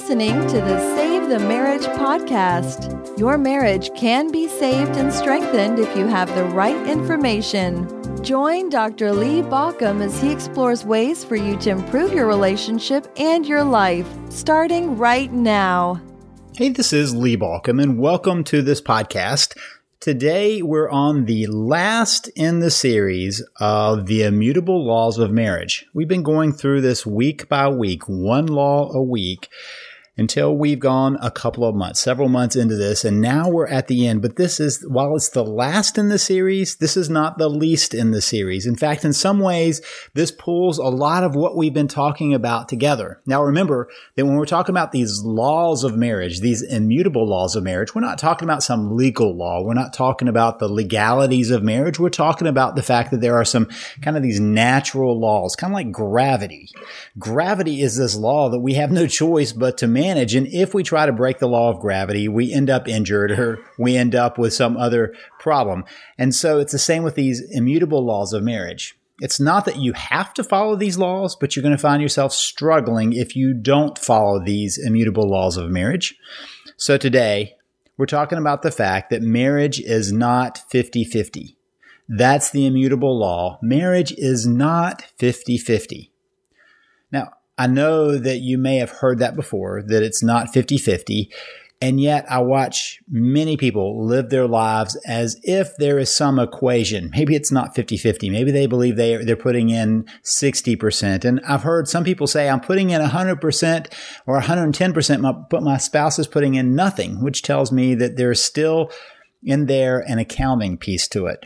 listening to the Save the Marriage podcast. Your marriage can be saved and strengthened if you have the right information. Join Dr. Lee Baucom as he explores ways for you to improve your relationship and your life, starting right now. Hey, this is Lee Baucom, and welcome to this podcast. Today, we're on the last in the series of the immutable laws of marriage. We've been going through this week by week, one law a week, until we've gone a couple of months, several months into this, and now we're at the end. But this is, while it's the last in the series, this is not the least in the series. In fact, in some ways, this pulls a lot of what we've been talking about together. Now, remember that when we're talking about these laws of marriage, these immutable laws of marriage, we're not talking about some legal law. We're not talking about the legalities of marriage. We're talking about the fact that there are some kind of these natural laws, kind of like gravity. Gravity is this law that we have no choice but to manage. And if we try to break the law of gravity, we end up injured or we end up with some other problem. And so it's the same with these immutable laws of marriage. It's not that you have to follow these laws, but you're going to find yourself struggling if you don't follow these immutable laws of marriage. So today, we're talking about the fact that marriage is not 50-50. That's the immutable law. Marriage is not 50-50. Now, I know that you may have heard that before, that it's not 50-50, and yet I watch many people live their lives as if there is some equation. Maybe it's not 50-50. Maybe they believe they're putting in 60%. And I've heard some people say, I'm putting in 100% or 110%, but my spouse is putting in nothing, which tells me that there's still in there an accounting piece to it.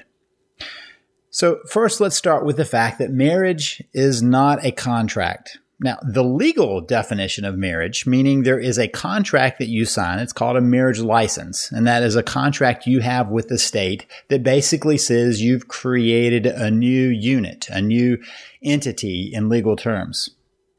So first, let's start with the fact that marriage is not a contract. Now, the legal definition of marriage, meaning there is a contract that you sign, it's called a marriage license, and that is a contract you have with the state that basically says you've created a new unit, a new entity in legal terms.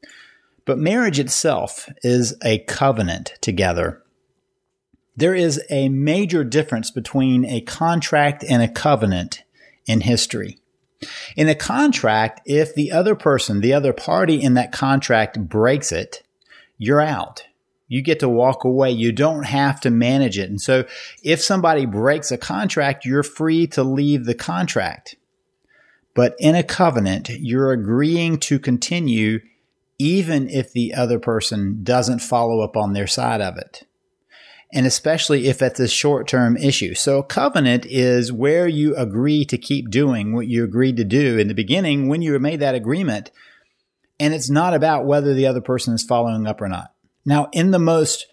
But marriage itself is a covenant together. There is a major difference between a contract and a covenant in history. In a contract, if the other person, the other party in that contract breaks it, you're out. You get to walk away. You don't have to manage it. And so if somebody breaks a contract, you're free to leave the contract. But in a covenant, you're agreeing to continue even if the other person doesn't follow up on their side of it. And especially if it's a short-term issue. So a covenant is where you agree to keep doing what you agreed to do in the beginning when you made that agreement. And it's not about whether the other person is following up or not. Now, in the most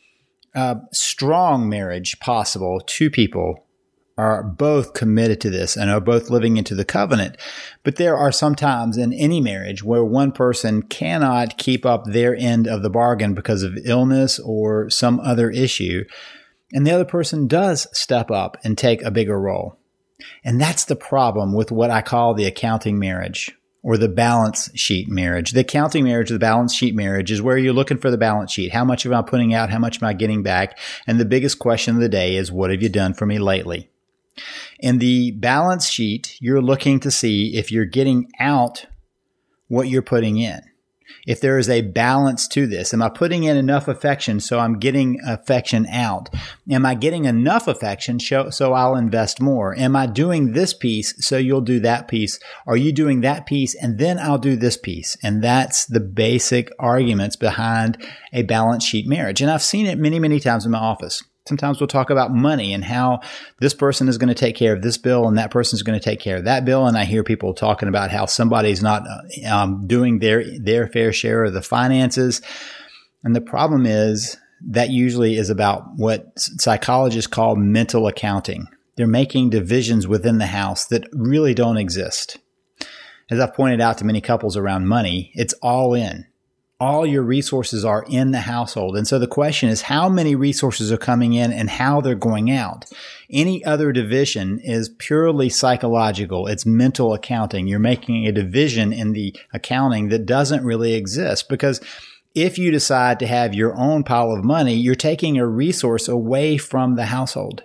strong marriage possible, two people are both committed to this and are both living into the covenant. But there are some times in any marriage where one person cannot keep up their end of the bargain because of illness or some other issue, and the other person does step up and take a bigger role. And that's the problem with what I call the accounting marriage or the balance sheet marriage. The accounting marriage, the balance sheet marriage, is where you're looking for the balance sheet. How much am I putting out? How much am I getting back? And the biggest question of the day is, what have you done for me lately? In the balance sheet, you're looking to see if you're getting out what you're putting in. If there is a balance to this, am I putting in enough affection so I'm getting affection out? Am I getting enough affection so I'll invest more? Am I doing this piece so you'll do that piece? Are you doing that piece and then I'll do this piece? And that's the basic arguments behind a balance sheet marriage. And I've seen it many, many times in my office. Sometimes we'll talk about money and how this person is going to take care of this bill and that person is going to take care of that bill. And I hear people talking about how somebody's not doing their fair share of the finances. And the problem is that usually is about what psychologists call mental accounting. They're making divisions within the house that really don't exist. As I've pointed out to many couples around money, it's all in. All your resources are in the household. And so the question is how many resources are coming in and how they're going out. Any other division is purely psychological. It's mental accounting. You're making a division in the accounting that doesn't really exist, because if you decide to have your own pile of money, you're taking a resource away from the household.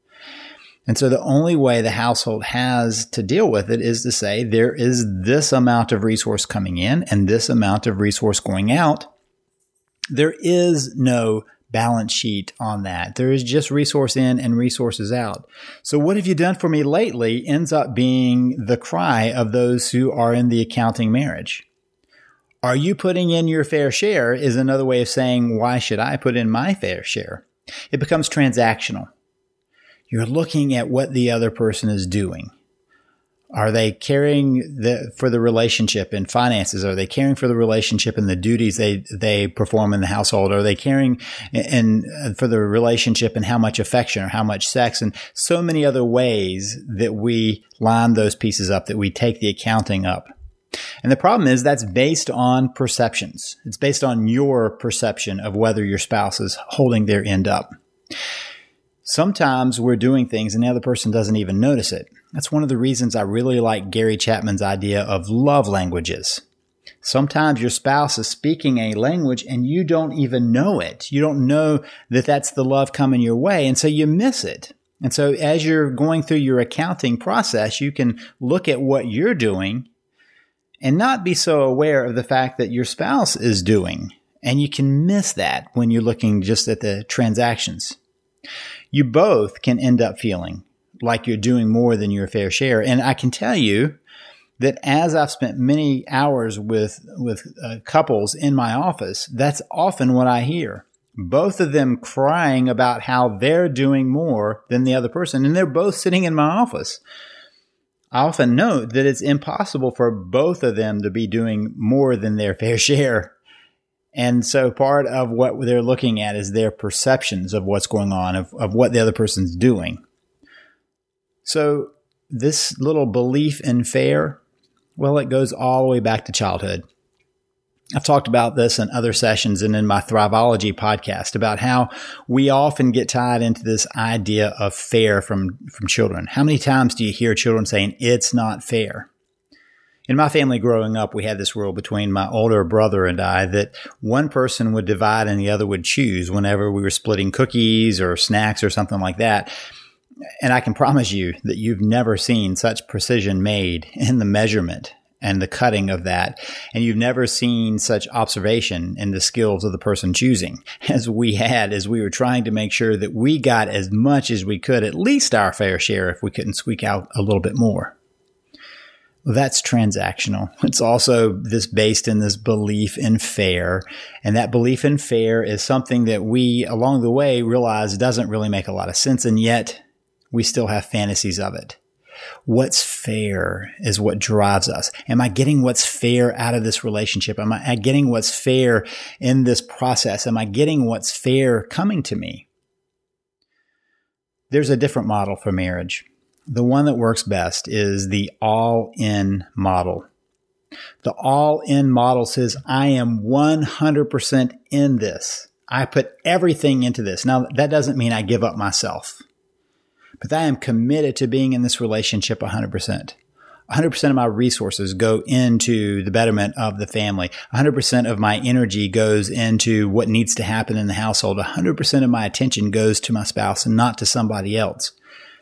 And so the only way the household has to deal with it is to say there is this amount of resource coming in and this amount of resource going out. There is no balance sheet on that. There is just resource in and resources out. So what have you done for me lately ends up being the cry of those who are in the accounting marriage. Are you putting in your fair share is another way of saying, why should I put in my fair share? It becomes transactional. You're looking at what the other person is doing. Are they caring for the relationship in finances? Are they caring for the relationship and the duties they perform in the household? Are they caring for the relationship and how much affection or how much sex and so many other ways that we line those pieces up, that we take the accounting up? And the problem is that's based on perceptions. It's based on your perception of whether your spouse is holding their end up. Sometimes we're doing things and the other person doesn't even notice it. That's one of the reasons I really like Gary Chapman's idea of love languages. Sometimes your spouse is speaking a language and you don't even know it. You don't know that that's the love coming your way, and so you miss it. And so as you're going through your accounting process, you can look at what you're doing and not be so aware of the fact that your spouse is doing. And you can miss that when you're looking just at the transactions. You both can end up feeling like you're doing more than your fair share. And I can tell you that as I've spent many hours with couples in my office, that's often what I hear. Both of them crying about how they're doing more than the other person, and they're both sitting in my office. I often note that it's impossible for both of them to be doing more than their fair share. And so part of what they're looking at is their perceptions of what's going on, of what the other person's doing. So this little belief in fair, well, it goes all the way back to childhood. I've talked about this in other sessions and in my Thriveology podcast about how we often get tied into this idea of fair from children. How many times do you hear children saying, it's not fair? In my family growing up, we had this rule between my older brother and I that one person would divide and the other would choose whenever we were splitting cookies or snacks or something like that. And I can promise you that you've never seen such precision made in the measurement and the cutting of that. And you've never seen such observation in the skills of the person choosing as we had, as we were trying to make sure that we got as much as we could, at least our fair share, if we couldn't squeak out a little bit more. Well, that's transactional. It's also based in this belief in fair. And that belief in fair is something that we, along the way, realize doesn't really make a lot of sense. And yet we still have fantasies of it. What's fair is what drives us. Am I getting what's fair out of this relationship? Am I getting what's fair in this process? Am I getting what's fair coming to me? There's a different model for marriage. The one that works best is the all-in model. The all-in model says, I am 100% in this. I put everything into this. Now, that doesn't mean I give up myself, but I am committed to being in this relationship 100%. 100% of my resources go into the betterment of the family. 100% of my energy goes into what needs to happen in the household. 100% of my attention goes to my spouse and not to somebody else.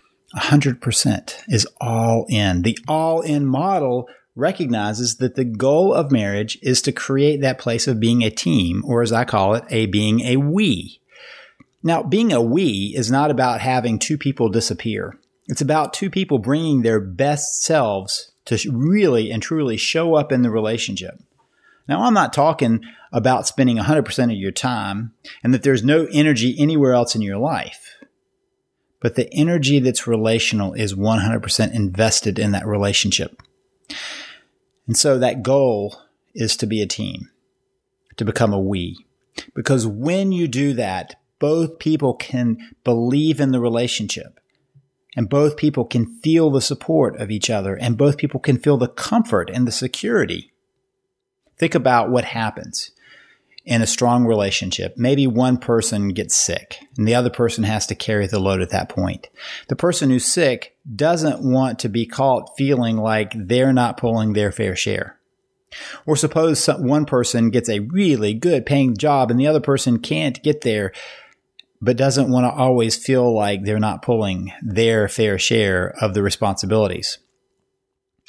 100% is all in. The all-in model recognizes that the goal of marriage is to create that place of being a team, or as I call it, being a we. Now, being a we is not about having two people disappear. It's about two people bringing their best selves to really and truly show up in the relationship. Now, I'm not talking about spending 100% of your time and that there's no energy anywhere else in your life. But the energy that's relational is 100% invested in that relationship. And so that goal is to be a team, to become a we. Because when you do that, both people can believe in the relationship, and both people can feel the support of each other, and both people can feel the comfort and the security. Think about what happens in a strong relationship. Maybe one person gets sick and the other person has to carry the load at that point. The person who's sick doesn't want to be caught feeling like they're not pulling their fair share. Or suppose one person gets a really good paying job and the other person can't get there, but doesn't want to always feel like they're not pulling their fair share of the responsibilities.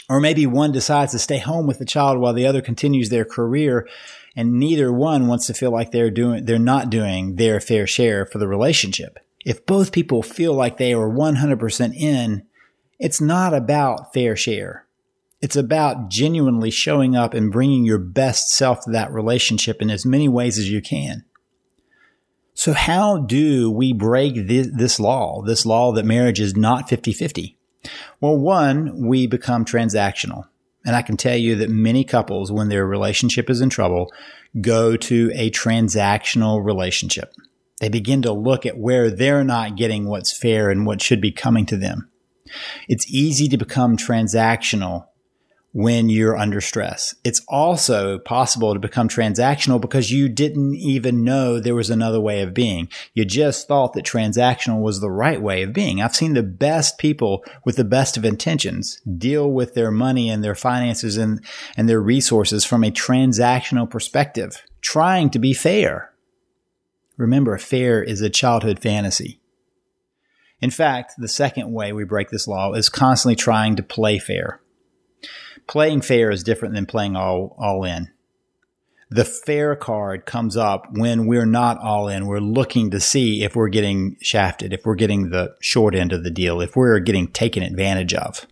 Or maybe one decides to stay home with the child while the other continues their career, and neither one wants to feel like they're not doing their fair share for the relationship. If both people feel like they are 100% in, it's not about fair share. It's about genuinely showing up and bringing your best self to that relationship in as many ways as you can. So how do we break this law that marriage is not 50-50? Well, one, we become transactional. And I can tell you that many couples, when their relationship is in trouble, go to a transactional relationship. They begin to look at where they're not getting what's fair and what should be coming to them. It's easy to become transactional when you're under stress. It's also possible to become transactional because you didn't even know there was another way of being. You just thought that transactional was the right way of being. I've seen the best people with the best of intentions deal with their money and their finances and their resources from a transactional perspective, trying to be fair. Remember, fair is a childhood fantasy. In fact, the second way we break this law is constantly trying to play fair. Playing fair is different than playing all in. The fair card comes up when we're not all in. We're looking to see if we're getting shafted, if we're getting the short end of the deal, if we're getting taken advantage of.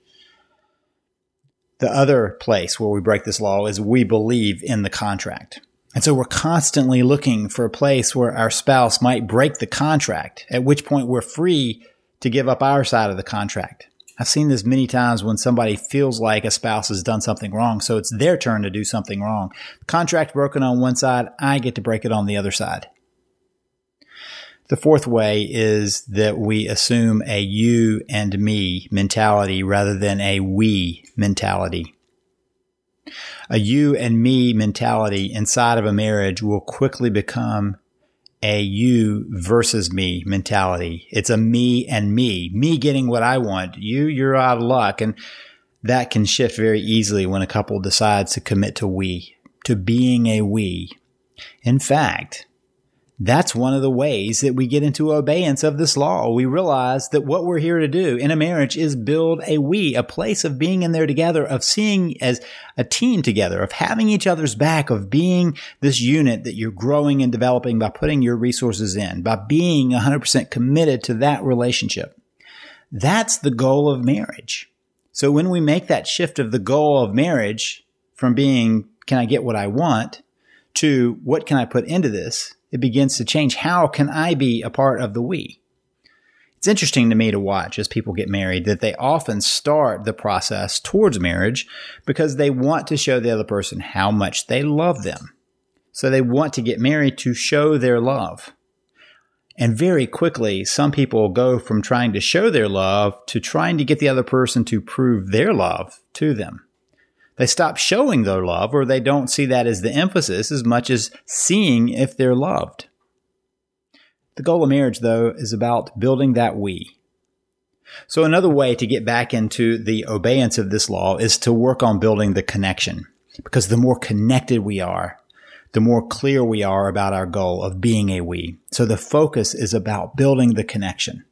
The other place where we break this law is we believe in the contract. And so we're constantly looking for a place where our spouse might break the contract, at which point we're free to give up our side of the contract. I've seen this many times when somebody feels like a spouse has done something wrong, so it's their turn to do something wrong. Contract broken on one side, I get to break it on the other side. The fourth way is that we assume a you and me mentality rather than a we mentality. A you and me mentality inside of a marriage will quickly become a you versus me mentality. It's a me and me getting what I want. You're out of luck. And that can shift very easily when a couple decides to commit to being a we. In fact, that's one of the ways that we get into obeyance of this law. We realize that what we're here to do in a marriage is build a place of being in there together, of seeing as a team together, of having each other's back, of being this unit that you're growing and developing by putting your resources in, by being 100% committed to that relationship. That's the goal of marriage. So when we make that shift of the goal of marriage from being, can I get what I want, to what can I put into this, it begins to change. How can I be a part of the we? It's interesting to me to watch as people get married that they often start the process towards marriage because they want to show the other person how much they love them. So they want to get married to show their love. And very quickly, some people go from trying to show their love to trying to get the other person to prove their love to them. They stop showing their love, or they don't see that as the emphasis as much as seeing if they're loved. The goal of marriage, though, is about building that we. So another way to get back into the obeyance of this law is to work on building the connection. Because the more connected we are, the more clear we are about our goal of being a we. So the focus is about building the connection.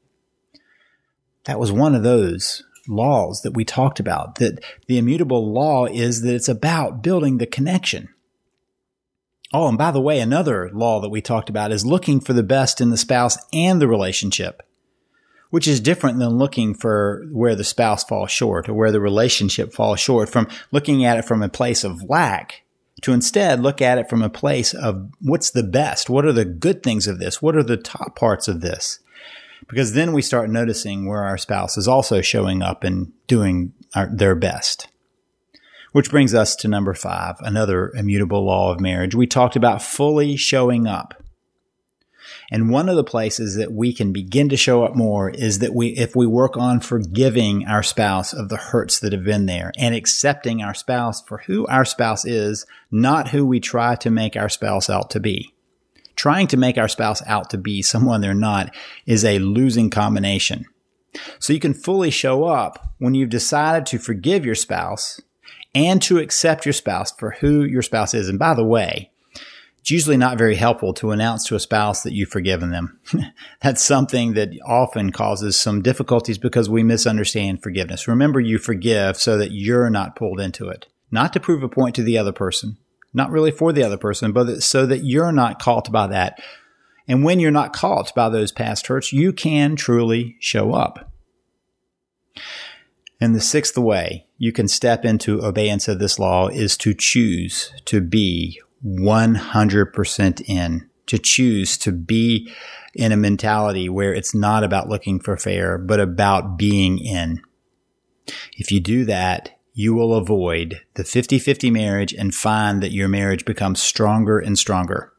That was one of those laws that we talked about, that the immutable law is that it's about building the connection. Oh, and by the way, another law that we talked about is looking for the best in the spouse and the relationship, which is different than looking for where the spouse falls short or where the relationship falls short, from looking at it from a place of lack to instead look at it from a place of what's the best? What are the good things of this? What are the top parts of this? Because then we start noticing where our spouse is also showing up and doing their best. Which brings us to number 5, another immutable law of marriage. We talked about fully showing up. And one of the places that we can begin to show up more is that if we work on forgiving our spouse of the hurts that have been there and accepting our spouse for who our spouse is, not who we try to make our spouse out to be. Trying to make our spouse out to be someone they're not is a losing combination. So you can fully show up when you've decided to forgive your spouse and to accept your spouse for who your spouse is. And by the way, It's usually not very helpful to announce to a spouse that you've forgiven them. That's something that often causes some difficulties because we misunderstand forgiveness. Remember, you forgive so that you're not pulled into it, not to prove a point to the other person, not really for the other person, but so that you're not caught by that. And when you're not caught by those past hurts, you can truly show up. And the sixth way you can step into obeyance of this law is to choose to be 100% in, to choose to be in a mentality where it's not about looking for fair, but about being in. If you do that, you will avoid the 50-50 marriage and find that your marriage becomes stronger and stronger.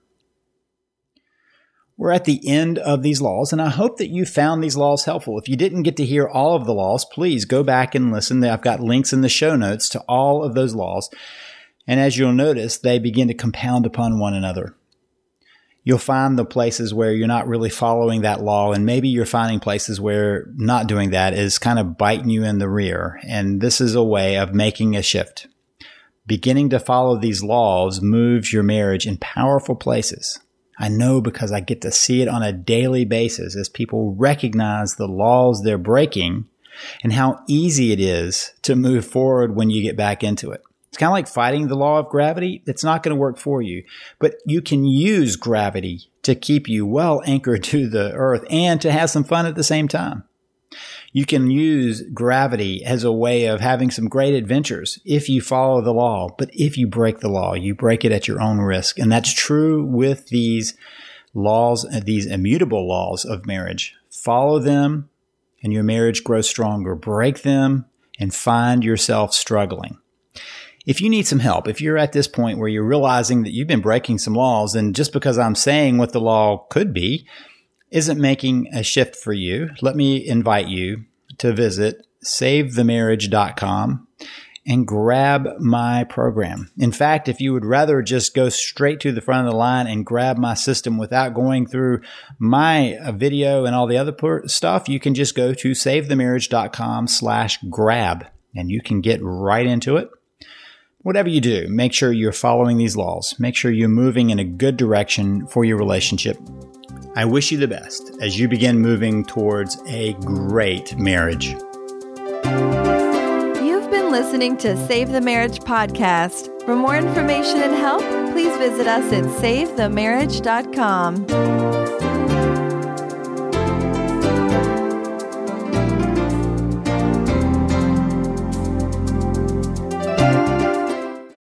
We're at the end of these laws, and I hope that you found these laws helpful. If you didn't get to hear all of the laws, please go back and listen. I've got links in the show notes to all of those laws. And as you'll notice, they begin to compound upon one another. You'll find the places where you're not really following that law, and maybe you're finding places where not doing that is kind of biting you in the rear. And this is a way of making a shift. Beginning to follow these laws moves your marriage in powerful places. I know because I get to see it on a daily basis as people recognize the laws they're breaking and how easy it is to move forward when you get back into it. It's kind of like fighting the law of gravity. It's not going to work for you, but you can use gravity to keep you well anchored to the earth and to have some fun at the same time. You can use gravity as a way of having some great adventures if you follow the law. But if you break the law, you break it at your own risk. And that's true with these laws, these immutable laws of marriage. Follow them and your marriage grows stronger. Break them and find yourself struggling. If you need some help, if you're at this point where you're realizing that you've been breaking some laws, and just because I'm saying what the law could be isn't making a shift for you, let me invite you to visit savethemarriage.com and grab my program. In fact, if you would rather just go straight to the front of the line and grab my system without going through my video and all the other stuff, you can just go to savethemarriage.com/grab and you can get right into it. Whatever you do, make sure you're following these laws. Make sure you're moving in a good direction for your relationship. I wish you the best as you begin moving towards a great marriage. You've been listening to Save the Marriage podcast. For more information and help, please visit us at savethemarriage.com.